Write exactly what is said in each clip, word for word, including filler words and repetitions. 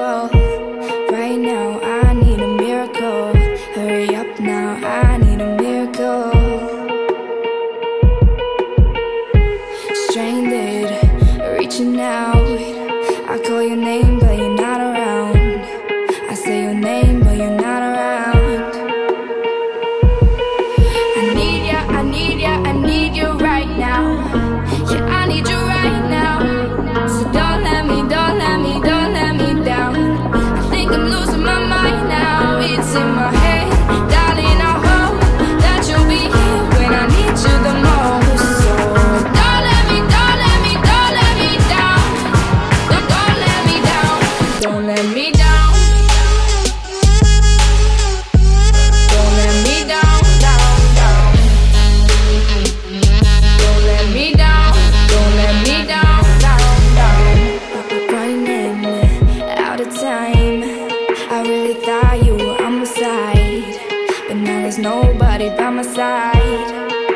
whoa. Right now, I need a miracle. Hurry up now, I need a miracle. Stranded, reaching out. I call your name, but you're not around. I say your name, but you're not around. I need ya, I need ya, I need you right now. Yeah, I need you right now. So don't let me, don't let me, don't let me down. I think I'm losing my mind now. It's in my head, darling, I hope that you'll be here when I need you the most. So don't let me, don't let me, don't let me down. Don't, don't let me down. Don't let me down. Don't let me down, down, down. Don't let me down. Don't let me down, down, down. Running out of time. I really thought you were on my side, but now there's nobody by my side.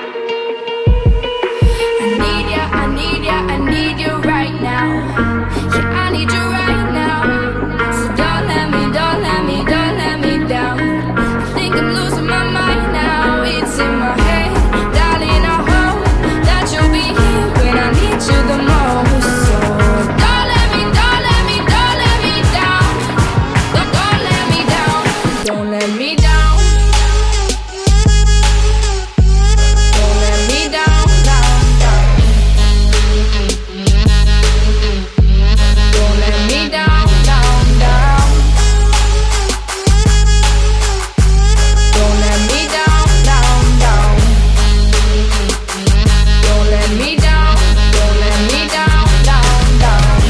I need ya, I need ya, I need you right now. Yeah, I need you right now. So don't let me, don't let me, don't let me down. I think I'm losing my mind now. It's in my head, darling, I hope that you'll be here when I need you the most. So don't let me, don't let me, don't let me down. Don't, don't let me down. Don't let me down. Don't let me down, down, down. Don't let me down, down, down. Don't let me down, down, down. Don't let me down, don't let me down, down, down.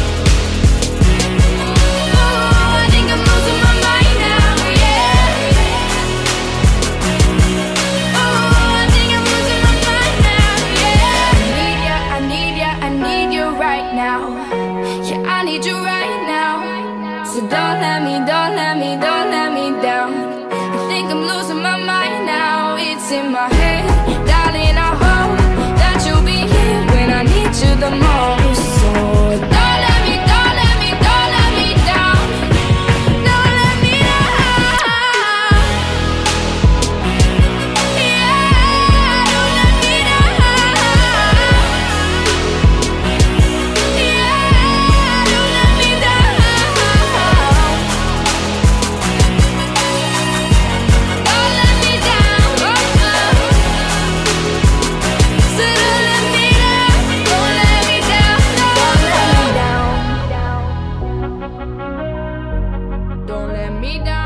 Oh, I think I'm losing my mind now, yeah. Oh, I think I'm losing my mind now, yeah. I need ya, I need ya, I need you right now. Yeah, I need you right now. So don't let me, don't let me, don't let me down. I think I'm losing my mind now. It's in my head, darling, I hope that you'll be here when I need you the most. So don't let me, don't let me, don't let me down. Don't let me down. Yeah, don't let me down. Yeah, don't let me down. Don't let me down. So don't let me down. Don't let me down. Don't let me down. Don't let me down.